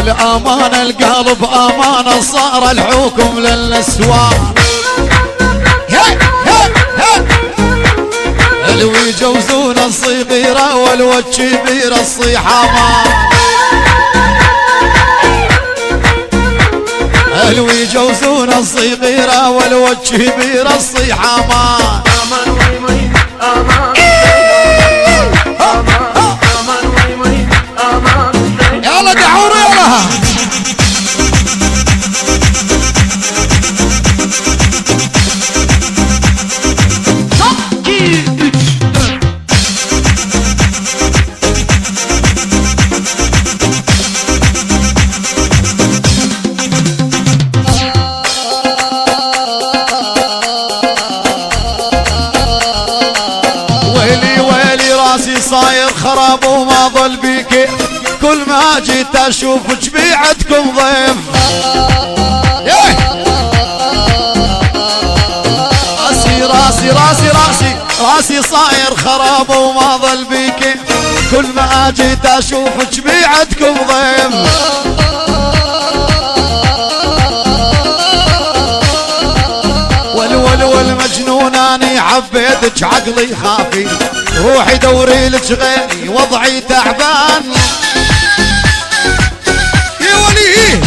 والأمانة القلب أمانة صار الحكم للنسوان. لو يجوزون الصغيرة والكبيرة الصيحة ما، لو يجوزون الصغيرة والكبيرة الصيحة ما. يلا دحور يلا صاير خراب وما ظل بيك، كل ما جيت اشوفك بيعتكم ضيف. راسي راسي راسي راسي راسي صاير خراب وما ظل بيك، كل ما جيت اشوفك بيعتكم ضيف. والمجنون اني حبيتك عقلي خافي، روحي دوري لك غيري وضعي تعبان. يا ولي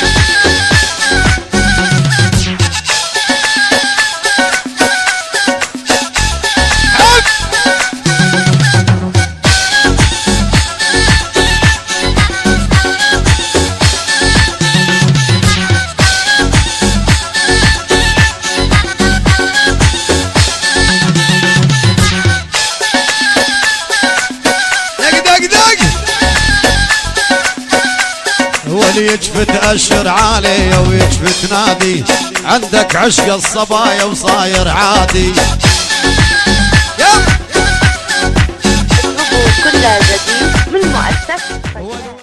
ولي يجفت أشر علي ويجفت نادي، عندك عشق الصبايا وصاير عادي. كل جديد من مؤسسة